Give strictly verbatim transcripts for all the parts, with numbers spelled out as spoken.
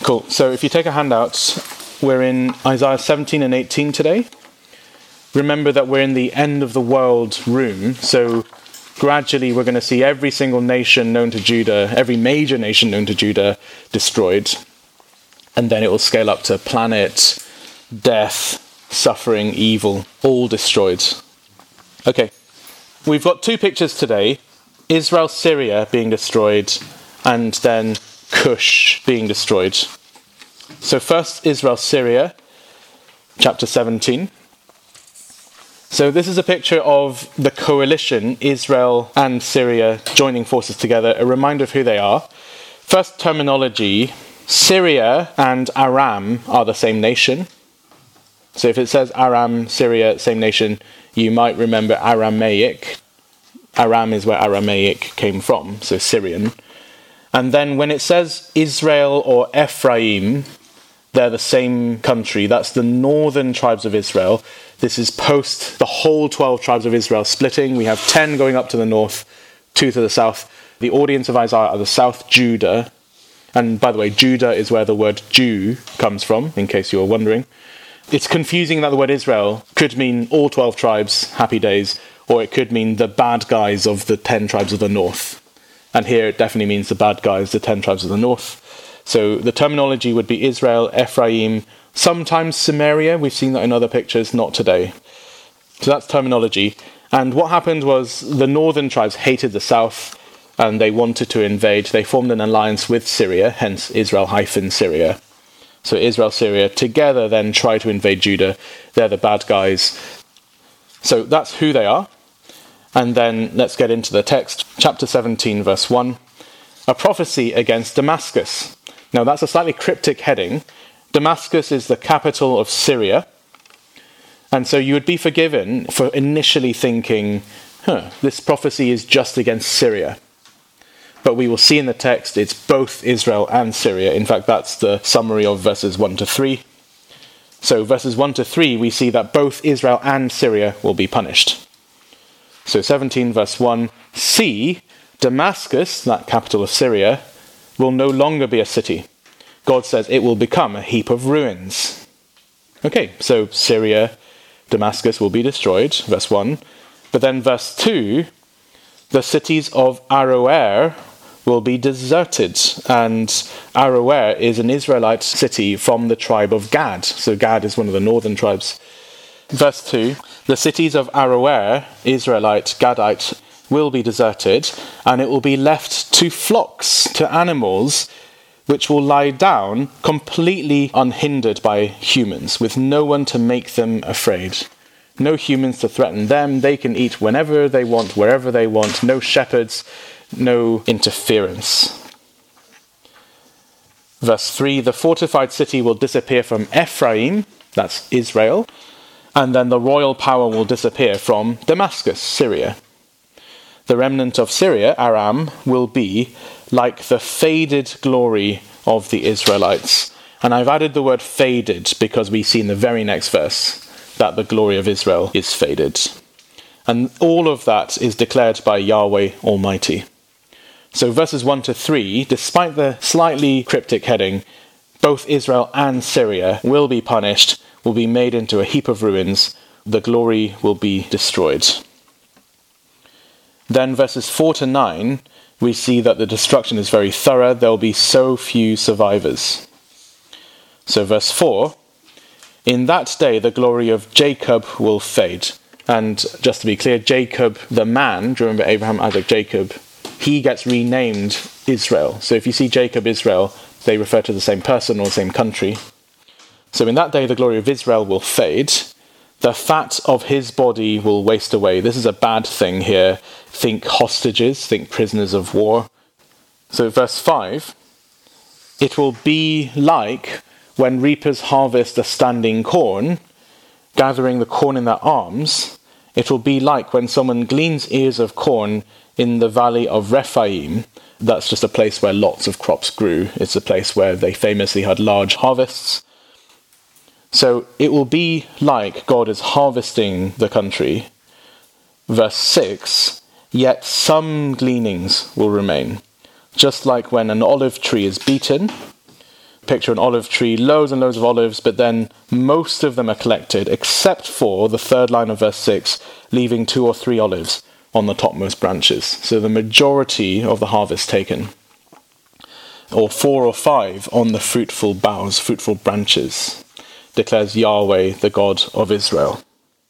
Cool. So if you take a handout, we're in Isaiah seventeen and eighteen today. Remember that we're in the end of the world room, so gradually we're going to see every single nation known to Judah, every major nation known to Judah, destroyed. And then it will scale up to planet, death, suffering, evil, all destroyed. Okay, we've got two pictures today. Israel, Syria being destroyed, and then Cush being destroyed. So first, Israel, Syria, chapter seventeen. So this is a picture of the coalition, Israel and Syria joining forces together, a reminder of who they are. First, terminology. Syria and Aram are the same nation. So if it says Aram, Syria, same nation, you might remember Aramaic. Aram is where Aramaic came from, so Syrian. And then when it says Israel or Ephraim, they're the same country. That's the northern tribes of Israel. This is post the whole twelve tribes of Israel splitting. We have ten going up to the north, two to the south. The audience of Isaiah are the South Judah. And by the way, Judah is where the word Jew comes from, in case you were wondering. It's confusing that the word Israel could mean all twelve tribes, happy days, or it could mean the bad guys of the ten tribes of the north. And here it definitely means the bad guys, the ten tribes of the north. So the terminology would be Israel, Ephraim, sometimes Samaria. We've seen that in other pictures, not today. So that's terminology. And what happened was the northern tribes hated the south, and they wanted to invade. They formed an alliance with Syria, hence Israel hyphen Syria. So Israel, Syria, together then try to invade Judah. They're the bad guys. So that's who they are. And then let's get into the text. Chapter seventeen, verse one. A prophecy against Damascus. Now that's a slightly cryptic heading. Damascus is the capital of Syria. And so you would be forgiven for initially thinking, huh, this prophecy is just against Syria. But we will see in the text it's both Israel and Syria. In fact, that's the summary of verses one to three. So verses one to three, we see that both Israel and Syria will be punished. So seventeen verse one, see, Damascus, that capital of Syria, will no longer be a city. God says it will become a heap of ruins. Okay, so Syria, Damascus will be destroyed, verse one. But then verse two, the cities of Aroer will be deserted. And Aroer is an Israelite city from the tribe of Gad. So Gad is one of the northern tribes. Verse two, the cities of Aroer, Israelite, Gadite, will be deserted, and it will be left to flocks, to animals, which will lie down completely unhindered by humans, with no one to make them afraid. No humans to threaten them. They can eat whenever they want, wherever they want. No shepherds, no interference. Verse three, the fortified city will disappear from Ephraim, that's Israel, and then the royal power will disappear from Damascus, Syria. The remnant of Syria, Aram, will be like the faded glory of the Israelites. And I've added the word faded because we see in the very next verse that the glory of Israel is faded. And all of that is declared by Yahweh Almighty. So verses one to three, despite the slightly cryptic heading, both Israel and Syria will be punished, will be made into a heap of ruins. The glory will be destroyed. Then verses four to nine, we see that the destruction is very thorough. There will be so few survivors. So verse four, in that day the glory of Jacob will fade. And just to be clear, Jacob, the man, do you remember Abraham, Isaac, Jacob? He gets renamed Israel. So if you see Jacob, Israel, they refer to the same person or the same country. So in that day the glory of Israel will fade. The fat of his body will waste away. This is a bad thing here. Think hostages, think prisoners of war. So verse five, it will be like when reapers harvest a standing corn, gathering the corn in their arms. It will be like when someone gleans ears of corn in the valley of Rephaim. That's just a place where lots of crops grew. It's a place where they famously had large harvests. So it will be like God is harvesting the country. Verse six, yet some gleanings will remain. Just like when an olive tree is beaten, picture an olive tree, loads and loads of olives, but then most of them are collected, except for the third line of verse six, leaving two or three olives on the topmost branches. So the majority of the harvest taken. Or four or five on the fruitful boughs, fruitful branches, declares Yahweh, the God of Israel.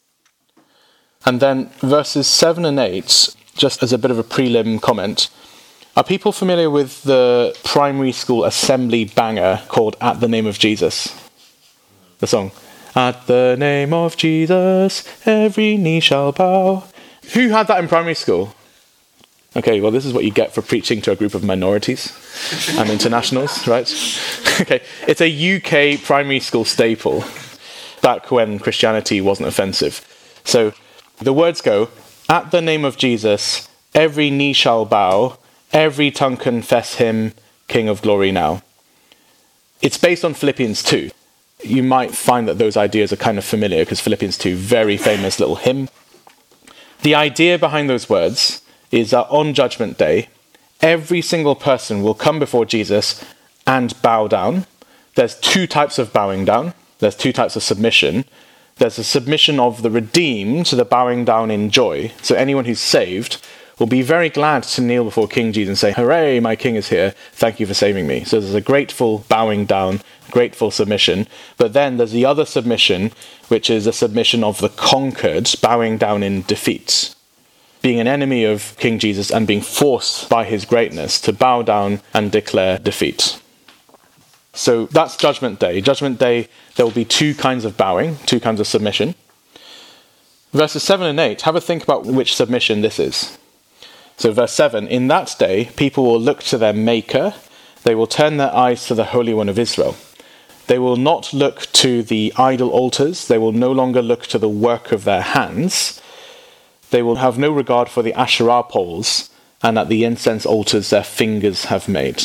And then verses seven and eight, just as a bit of a prelim comment, are people familiar with the primary school assembly banger called At the Name of Jesus? The song. At the name of Jesus, every knee shall bow. Who had that in primary school? Okay, well, this is what you get for preaching to a group of minorities and internationals, right? Okay, it's a U K primary school staple back when Christianity wasn't offensive. So the words go, at the name of Jesus, every knee shall bow, every tongue confess him, King of glory now. It's based on Philippians two. You might find that those ideas are kind of familiar because Philippians two, very famous little hymn. The idea behind those words is that on Judgment Day, every single person will come before Jesus and bow down. There's two types of bowing down. There's two types of submission. There's a submission of the redeemed, the bowing down in joy. So anyone who's saved will be very glad to kneel before King Jesus and say, hooray, my king is here. Thank you for saving me. So there's a grateful bowing down, grateful submission. But then there's the other submission, which is a submission of the conquered, bowing down in defeat. Being an enemy of King Jesus and being forced by his greatness to bow down and declare defeat. So that's Judgment Day. Judgment Day, there will be two kinds of bowing, two kinds of submission. Verses seven and eight, have a think about which submission this is. So verse seven, in that day, people will look to their Maker. They will turn their eyes to the Holy One of Israel. They will not look to the idol altars. They will no longer look to the work of their hands. They will have no regard for the Asherah poles, and at the incense altars their fingers have made.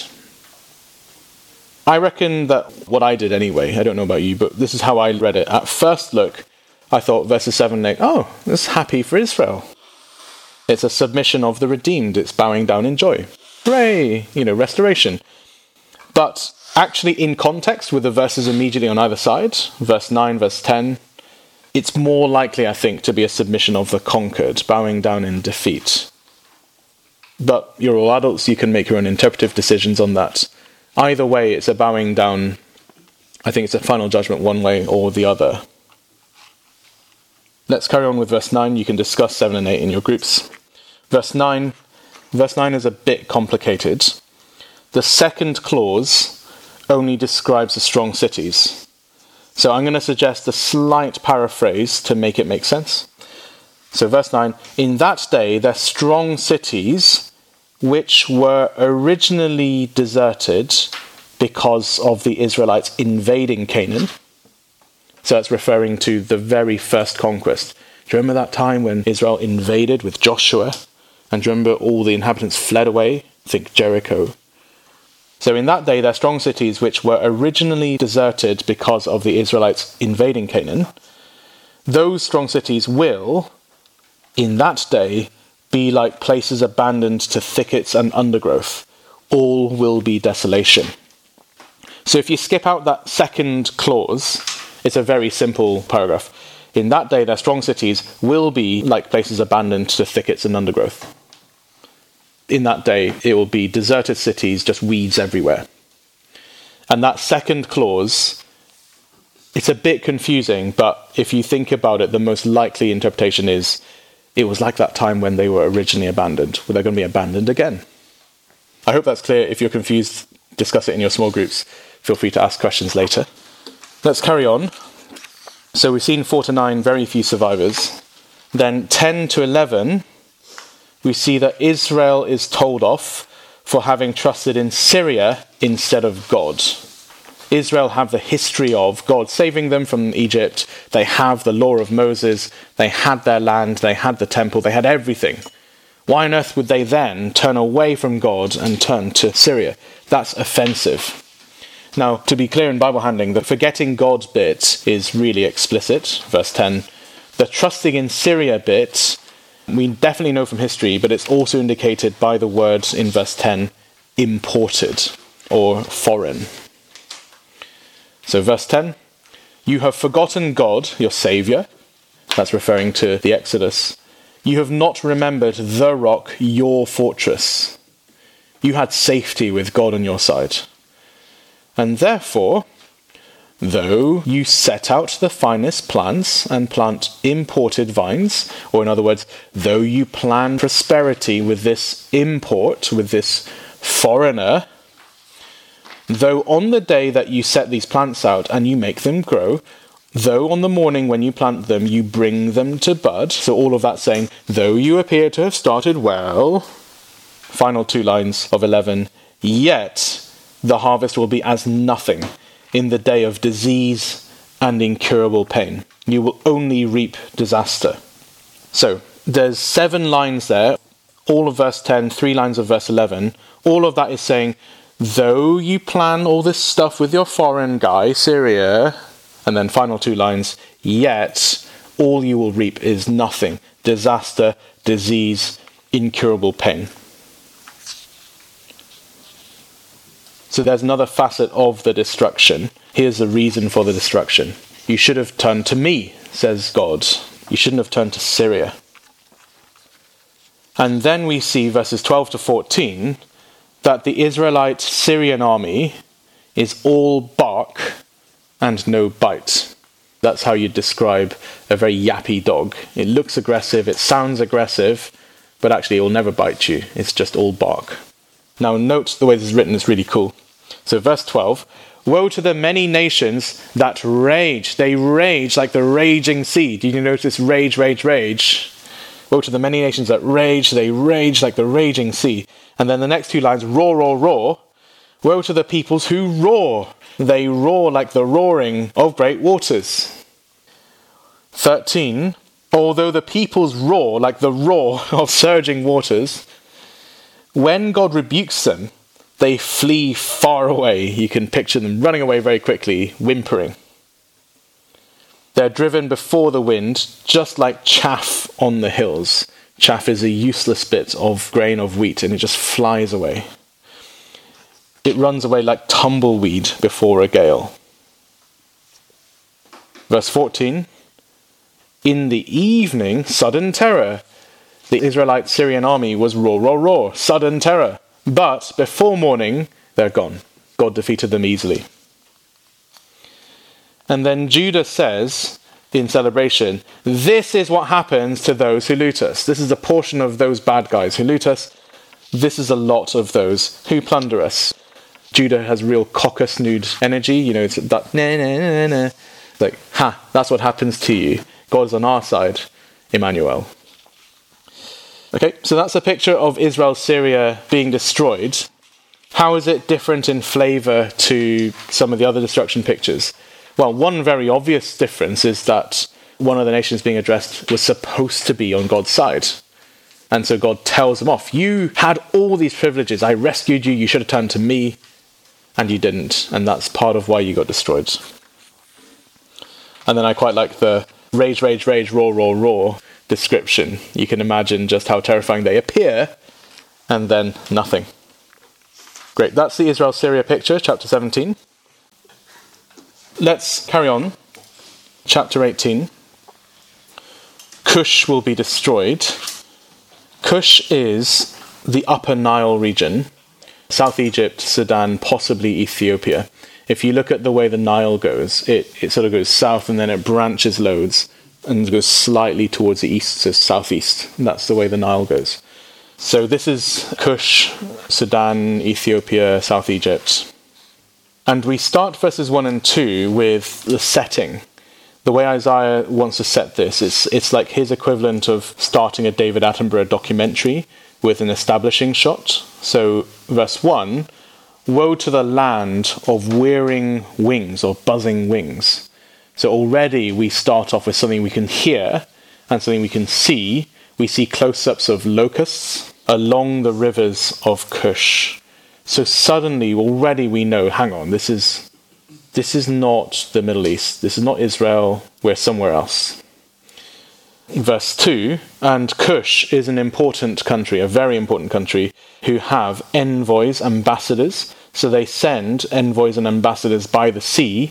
I reckon that what I did anyway, I don't know about you, but this is how I read it. At first look, I thought verses seven and eight, oh, it's happy for Israel. It's a submission of the redeemed. It's bowing down in joy. Hooray! You know, restoration. But actually in context with the verses immediately on either side, verse nine, verse ten, it's more likely, I think, to be a submission of the conquered, bowing down in defeat. But you're all adults, you can make your own interpretive decisions on that. Either way, it's a bowing down. I think it's a final judgment one way or the other. Let's carry on with verse nine. You can discuss seven and eight in your groups. Verse nine. Verse nine is a bit complicated. The second clause only describes the strong cities. So I'm going to suggest a slight paraphrase to make it make sense. So verse nine, in that day their strong cities, which were originally deserted because of the Israelites invading Canaan. So that's referring to the very first conquest. Do you remember that time when Israel invaded with Joshua? And do you remember all the inhabitants fled away? Think Jericho. So in that day, their strong cities, which were originally deserted because of the Israelites invading Canaan, those strong cities will, in that day, be like places abandoned to thickets and undergrowth. All will be desolation. So if you skip out that second clause, it's a very simple paragraph. In that day, their strong cities will be like places abandoned to thickets and undergrowth. In that day, it will be deserted cities, just weeds everywhere. And that second clause, it's a bit confusing, but if you think about it, the most likely interpretation is it was like that time when they were originally abandoned. Well, they're going to be abandoned again. I hope that's clear. If you're confused, discuss it in your small groups. Feel free to ask questions later. Let's carry on. So we've seen four to nine, very few survivors. Then ten to eleven, we see that Israel is told off for having trusted in Syria instead of God. Israel have the history of God saving them from Egypt. They have the law of Moses. They had their land. They had the temple. They had everything. Why on earth would they then turn away from God and turn to Syria? That's offensive. Now, to be clear in Bible handling, the forgetting God bit is really explicit, verse ten. The trusting in Syria bit, we definitely know from history, but it's also indicated by the word in verse ten, imported or foreign. So verse ten, you have forgotten God, your Saviour. That's referring to the Exodus. You have not remembered the rock, your fortress. You had safety with God on your side. And therefore, though you set out the finest plants and plant imported vines, or in other words, though you plan prosperity with this import, with this foreigner, though on the day that you set these plants out and you make them grow, though on the morning when you plant them you bring them to bud, so all of that saying, though you appear to have started well, final two lines of eleven, yet the harvest will be as nothing in the day of disease and incurable pain. You will only reap disaster. So there's seven lines there, all of verse ten, three lines of verse eleven. All of that is saying, though you plan all this stuff with your foreign guy, Syria, and then final two lines, yet all you will reap is nothing. Disaster, disease, incurable pain. So there's another facet of the destruction. Here's the reason for the destruction. You should have turned to me, says God. You shouldn't have turned to Syria. And then we see verses twelve to fourteen that the Israelite Syrian army is all bark and no bite. That's how you describe a very yappy dog. It looks aggressive, it sounds aggressive, but actually it will never bite you. It's just all bark. Now note the way this is written is really cool. So verse twelve, woe to the many nations that rage. They rage like the raging sea. Did you notice rage, rage, rage? Woe to the many nations that rage. They rage like the raging sea. And then the next two lines, roar, roar, roar. Woe to the peoples who roar. They roar like the roaring of great waters. thirteen, although the peoples roar like the roar of surging waters, when God rebukes them, they flee far away. You can picture them running away very quickly, whimpering. They're driven before the wind, just like chaff on the hills. Chaff is a useless bit of grain of wheat, and it just flies away. It runs away like tumbleweed before a gale. Verse fourteen, in the evening, sudden terror. The Israelite Syrian army was roar, roar, roar, sudden terror. But before morning, they're gone. God defeated them easily. And then Judah says in celebration, this is what happens to those who loot us. This is a portion of those bad guys who loot us. This is a lot of those who plunder us. Judah has real cocker-snood energy. You know, it's that, nah, nah, nah, nah. Like, ha, that's what happens to you. God's on our side, Emmanuel. Okay, so that's a picture of Israel, Syria being destroyed. How is it different in flavour to some of the other destruction pictures? Well, one very obvious difference is that one of the nations being addressed was supposed to be on God's side. And so God tells them off. You had all these privileges. I rescued you. You should have turned to me. And you didn't. And that's part of why you got destroyed. And then I quite like the rage, rage, rage, roar, roar, roar description. You can imagine just how terrifying they appear, and then nothing. Great, that's the Israel-Syria picture, chapter seventeen. Let's carry on. Chapter eighteen. Cush will be destroyed. Cush is the Upper Nile region, South Egypt, Sudan, possibly Ethiopia. If you look at the way the Nile goes, it, it sort of goes south and then it branches loads and goes slightly towards the east, so southeast. That's the way the Nile goes. So this is Cush, Sudan, Ethiopia, South Egypt. And we start verses one and two with the setting. The way Isaiah wants to set this, it's, it's like his equivalent of starting a David Attenborough documentary with an establishing shot. So verse one, woe to the land of whirring wings or buzzing wings. So already we start off with something we can hear and something we can see. We see close-ups of locusts along the rivers of Cush. So suddenly, already we know, hang on, this is this is not the Middle East. This is not Israel. We're somewhere else. Verse two, and Cush is an important country, a very important country, who have envoys, ambassadors. So they send envoys and ambassadors by the sea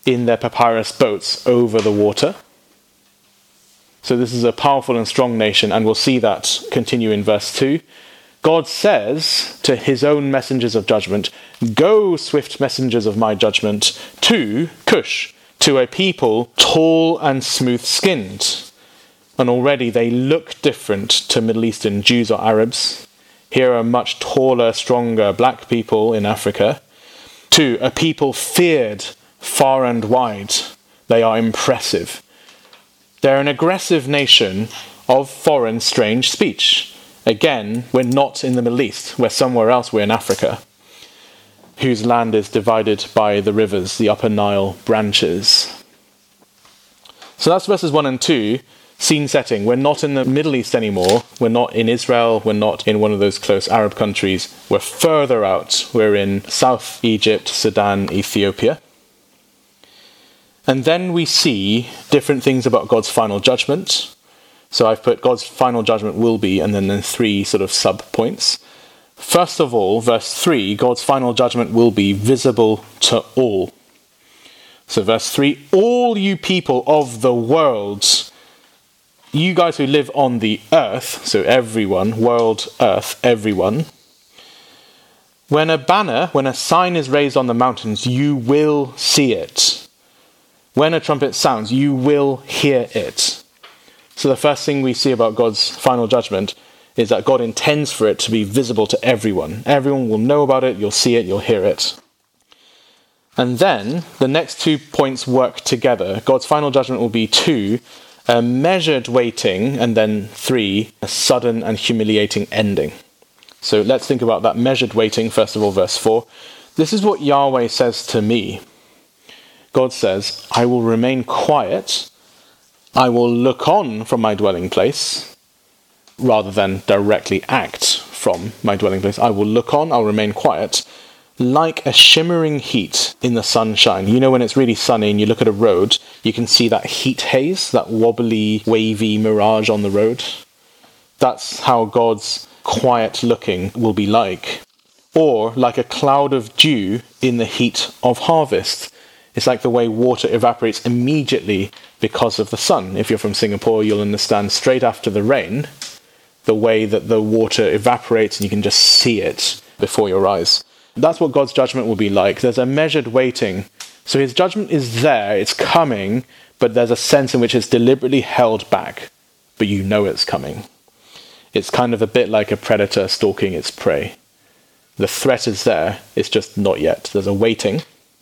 in their papyrus boats over the water. So this is a powerful and strong nation, and we'll see that continue in verse two. God says to his own messengers of judgment, "Go, swift messengers of my judgment, to Cush, to a people tall and smooth-skinned." And already they look different to Middle Eastern Jews or Arabs. Here are much taller, stronger black people in Africa. To a people feared far and wide. They are impressive. They're an aggressive nation of foreign, strange speech. Again, we're not in the Middle East. We're somewhere else. We're in Africa, whose land is divided by the rivers, the Upper Nile branches. So that's verses one and two. Scene setting. We're not in the Middle East anymore. We're not in Israel. We're not in one of those close Arab countries. We're further out. We're in South Egypt, Sudan, Ethiopia. And then we see different things about God's final judgment. So I've put God's final judgment will be, and then the three sort of sub-points. First of all, verse three, God's final judgment will be visible to all. So verse three, all you people of the world, you guys who live on the earth, so everyone, world, earth, everyone, when a banner, when a sign is raised on the mountains, you will see it. When a trumpet sounds, you will hear it. So the first thing we see about God's final judgment is that God intends for it to be visible to everyone. Everyone will know about it, you'll see it, you'll hear it. And then the next two points work together. God's final judgment will be two, a measured waiting, and then three, a sudden and humiliating ending. So let's think about that measured waiting, first of all, verse four. This is what Yahweh says to me. God says, I will remain quiet. I will look on from my dwelling place, rather than directly act from my dwelling place. I will look on, I'll remain quiet, like a shimmering heat in the sunshine. You know when it's really sunny and you look at a road, you can see that heat haze, that wobbly, wavy mirage on the road. That's how God's quiet looking will be like. Or like a cloud of dew in the heat of harvest. It's like the way water evaporates immediately because of the sun. If you're from Singapore, you'll understand straight after the rain, the way that the water evaporates and you can just see it before your eyes. That's what God's judgment will be like. There's a measured waiting. So his judgment is there, it's coming, but there's a sense in which it's deliberately held back, but you know it's coming. It's kind of a bit like a predator stalking its prey. The threat is there, it's just not yet. There's a waiting.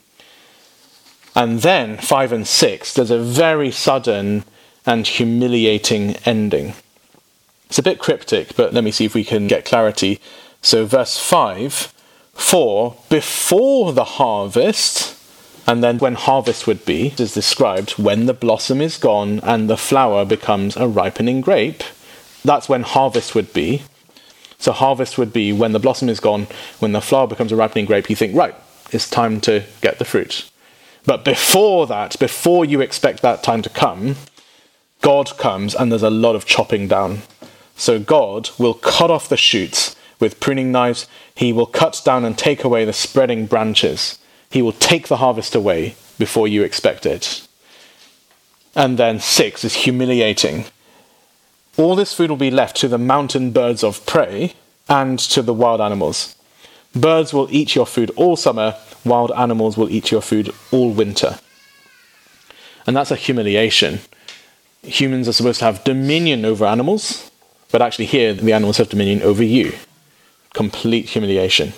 And then, five and six, there's a very sudden and humiliating ending. It's a bit cryptic, but let me see if we can get clarity. So verse five, for before the harvest, and then when harvest would be, is described when the blossom is gone and the flower becomes a ripening grape. That's when harvest would be. So harvest would be when the blossom is gone, when the flower becomes a ripening grape, you think, right, it's time to get the fruit. But before that, before you expect that time to come, God comes and there's a lot of chopping down. So God will cut off the shoots with pruning knives. He will cut down and take away the spreading branches. He will take the harvest away before you expect it. And then six is humiliating. All this food will be left to the mountain birds of prey and to the wild animals. Birds will eat your food all summer. Wild animals will eat your food all winter. And that's a humiliation. Humans are supposed to have dominion over animals, but actually here the animals have dominion over you. Complete humiliation.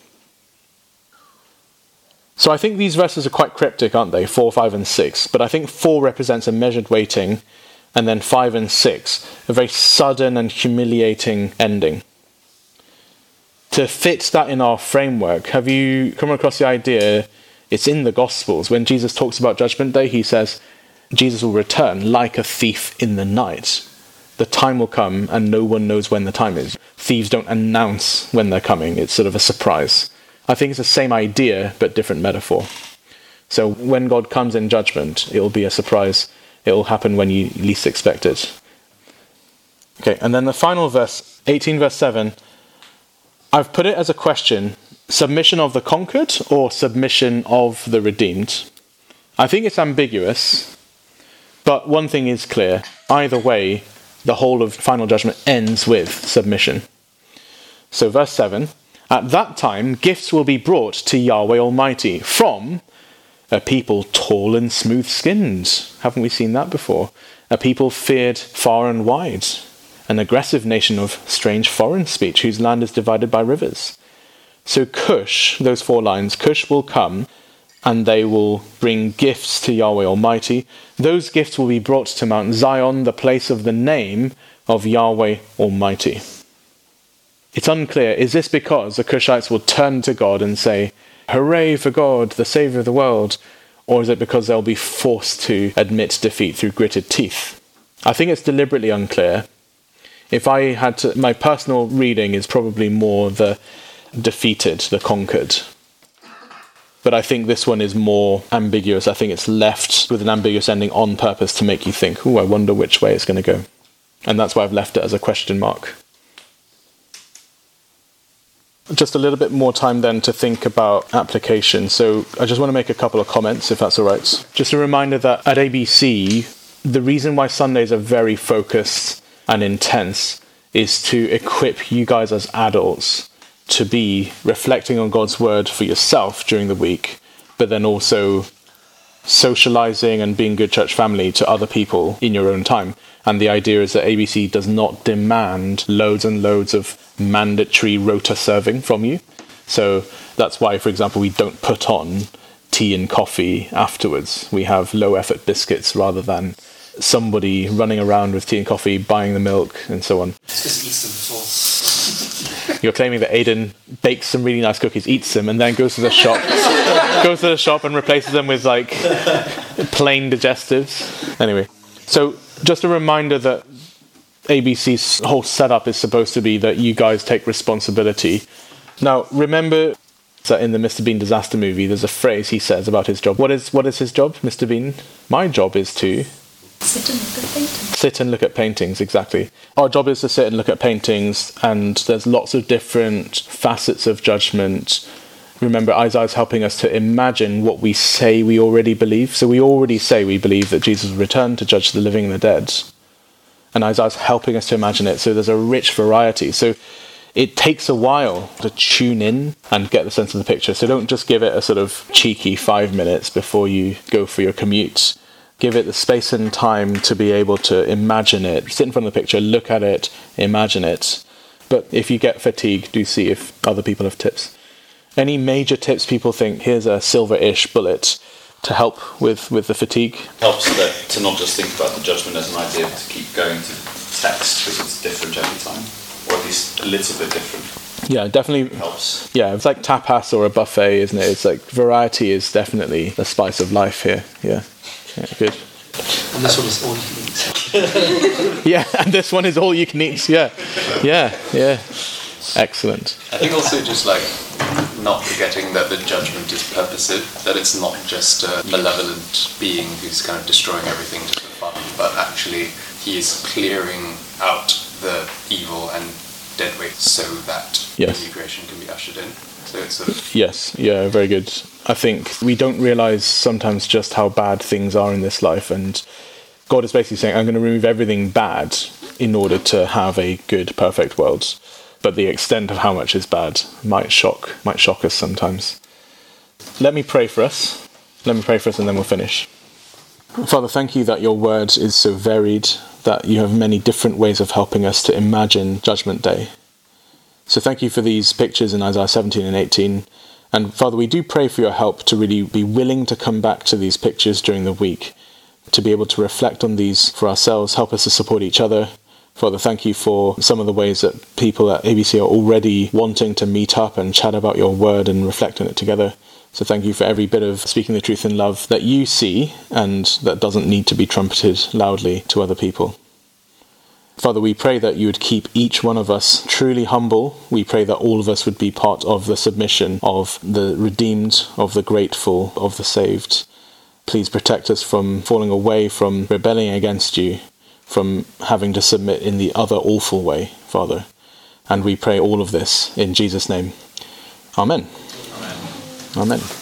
So I think these verses are quite cryptic, aren't they? Four, five, and six. But I think four represents a measured waiting, and then five and six, a very sudden and humiliating ending. To fit that in our framework, have you come across the idea, it's in the Gospels, when Jesus talks about Judgment Day, he says, Jesus will return like a thief in the night. The time will come and no one knows when the time is. Thieves don't announce when they're coming, it's sort of a surprise. I think it's the same idea, but different metaphor. So when God comes in judgment, it will be a surprise. It will happen when you least expect it. Okay, and then the final verse, eighteen verse seven, I've put it as a question, submission of the conquered or submission of the redeemed? I think it's ambiguous, but one thing is clear. Either way, the whole of final judgment ends with submission. So verse seven, at that time gifts will be brought to Yahweh Almighty from a people tall and smooth-skinned. Haven't we seen that before? A people feared far and wide. An aggressive nation of strange foreign speech whose land is divided by rivers. So Cush, those four lines, Cush will come and they will bring gifts to Yahweh Almighty. Those gifts will be brought to Mount Zion, the place of the name of Yahweh Almighty. It's unclear, is this because the Cushites will turn to God and say, hooray for God, the Saviour of the world, or is it because they'll be forced to admit defeat through gritted teeth? I think it's deliberately unclear. If I had to, my personal reading is probably more the defeated, the conquered. But I think this one is more ambiguous. I think it's left with an ambiguous ending on purpose to make you think, oh, I wonder which way it's going to go. And that's why I've left it as a question mark. Just a little bit more time then to think about application. So I just want to make a couple of comments, if that's all right. Just a reminder that at A B C, the reason why Sundays are very focused and intense is to equip you guys as adults to be reflecting on God's word for yourself during the week, but then also socializing and being good church family to other people in your own time. And the idea is that A B C does not demand loads and loads of mandatory rota serving from you. So that's why, for example, we don't put on tea and coffee afterwards. We have low effort biscuits rather than somebody running around with tea and coffee, buying the milk and so on. It's just eats them before. You're claiming that Aidan bakes some really nice cookies, eats them, and then goes to the shop, goes to the shop and replaces them with like plain digestives. Anyway, so just a reminder that A B C's whole setup is supposed to be that you guys take responsibility. Now, remember that in the Mister Bean disaster movie, there's a phrase he says about his job. What is what is his job, Mister Bean? My job is to sit and look at paintings. Sit and look at paintings, exactly. Our job is to sit and look at paintings, and there's lots of different facets of judgment. Remember, Isaiah's helping us to imagine what we say we already believe. So we already say we believe that Jesus will return to judge the living and the dead. And Isaiah's helping us to imagine it. So there's a rich variety. So it takes a while to tune in and get the sense of the picture. So don't just give it a sort of cheeky five minutes before you go for your commute. Give it the space and time to be able to imagine it. Sit in front of the picture, look at it, imagine it. But if you get fatigued, do see if other people have tips. Any major tips people think, here's a silver-ish bullet to help with, with the fatigue? Helps that, to not just think about the judgment as an idea, but to keep going to text because it's different every time, or at least a little bit different. Yeah, definitely helps. Yeah, it's like tapas or a buffet, isn't it? It's like variety is definitely the spice of life here. Yeah, yeah, good. And this one is all you can eat. Yeah, and this one is all you can eat. Yeah, yeah, yeah. Excellent. I think also just like not forgetting that the judgment is purposive, that it's not just a malevolent being who's kind of destroying everthing just for fun, but actually he is clearing out the evil and dead weight so that yes. new creation can be ushered in. So it's sort of yes, yeah, very good. I think we don't realise sometimes just how bad things are in this life, and God is basically saying, I'm going to remove everything bad in order to have a good, perfect world. But the extent of how much is bad might shock might shock us sometimes. Let me pray for us. Let me pray for us and then we'll finish. Father, thank you that your word is so varied, that you have many different ways of helping us to imagine Judgment Day. So thank you for these pictures in Isaiah seventeen and eighteen. And Father, we do pray for your help to really be willing to come back to these pictures during the week, to be able to reflect on these for ourselves, help us to support each other. Father, thank you for some of the ways that people at A B C are already wanting to meet up and chat about your word and reflect on it together. So thank you for every bit of speaking the truth in love that you see and that doesn't need to be trumpeted loudly to other people. Father, we pray that you would keep each one of us truly humble. We pray that all of us would be part of the submission of the redeemed, of the grateful, of the saved. Please protect us from falling away, from rebelling against you, from having to submit in the other awful way, Father. And we pray all of this in Jesus' name. Amen. Amen. Amen.